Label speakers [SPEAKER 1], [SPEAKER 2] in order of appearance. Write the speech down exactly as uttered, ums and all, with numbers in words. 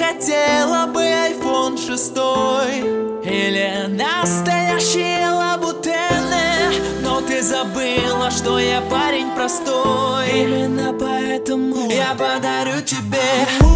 [SPEAKER 1] хотела бы айфон шестой или настоящие лабутены, но ты забыла, что я парень простой. Именно поэтому я подарю тебе